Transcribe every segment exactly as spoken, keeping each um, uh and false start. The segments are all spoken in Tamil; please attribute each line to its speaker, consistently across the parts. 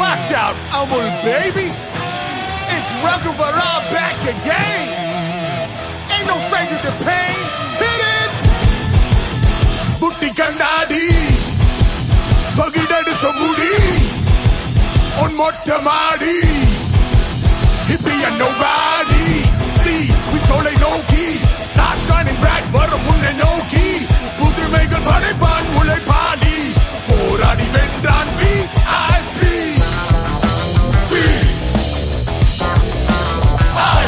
Speaker 1: Watch out, Amul babies. It's Raghuvara back again. Ain't no stranger to pain. Hit it. Butti Kannadi. Pagidadutha mudi. On motta maadi. Hippie and nobody. See, we tole noki. Start shining bright, varum munne noki. Pudhimaigal padaipan mulai paali. Poradi vendran V I P. V I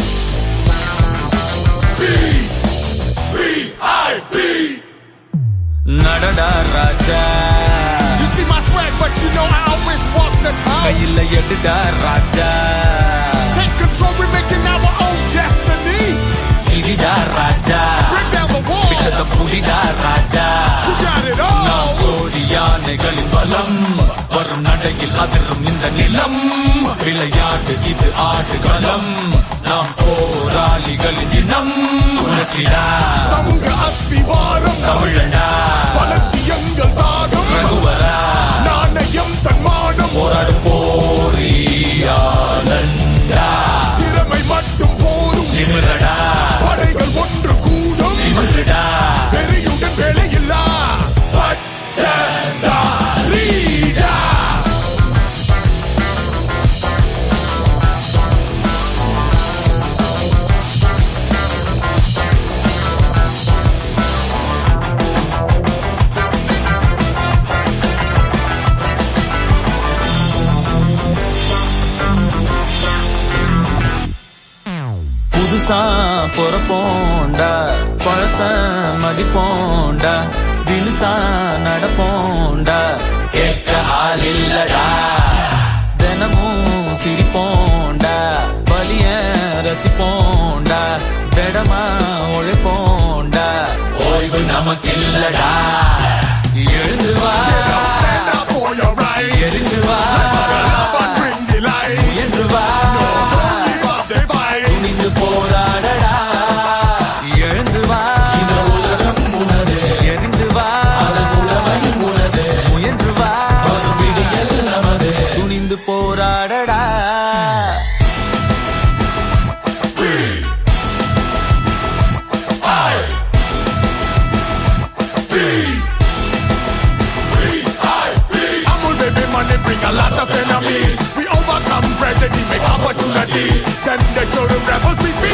Speaker 1: P. V I P.
Speaker 2: Nadada Raja.
Speaker 1: You see my swag, but you know I always walk the talk.
Speaker 2: Kayila edda Raja.
Speaker 1: Take control, we're making our own destiny.
Speaker 2: Idida Raja.
Speaker 1: Break down the walls.
Speaker 2: Pittada pulida Raja.
Speaker 1: You got it all.
Speaker 2: கோடியானைகளின் பலம் வரும் நடையில் அதிரும் இந்த நிலம் விளையாட்டு இது ஆடுகளம் நாம் போராளிகளின் இனம் உணர்ச்சிடா
Speaker 1: சமூக அஸ்திவாரம்
Speaker 2: தமிழனா
Speaker 1: வளர்ச்சி எங்கள் தாகம்
Speaker 2: ரகுவரா
Speaker 1: நாணயம் தன்மானம்
Speaker 2: போராடும் போரியாளண்டா
Speaker 1: திறமை மட்டும் போதும்
Speaker 2: நிமிரடா
Speaker 1: படைகள் ஒன்று கூடும்
Speaker 2: நிமிரடா
Speaker 1: வெறியுடன் வேலையில்லா பட்டதாரிடா.
Speaker 2: புதுசா பொறப்போண்டா பழச மதிப்போண்டா தினுசா நடப்போண்டா கேட்க ஆள் இல்லடா தினமும் சிரிப்போண்டா வலிய ரசிப்போண்டா திடமா உழைப்போண்டா ஓய்வு நமக்கு இல்லடா எழுந்து வா
Speaker 1: Stand up for your rights.
Speaker 2: எழுந்து வா
Speaker 1: Love and bring the light.
Speaker 2: என்று வா
Speaker 1: Don't give up the fight.
Speaker 2: துணிந்து போராடடா எழுந்து வா இந்த உலகம் உனது எரிந்து வா அதன் உலகம் உனது முயன்று வா ஒரு விடியல் நமது துணிந்து போராடடா
Speaker 1: Amul baby money bring a lot of enemies. We overcome tragedy, make opportunities. Then the children rebels we feel.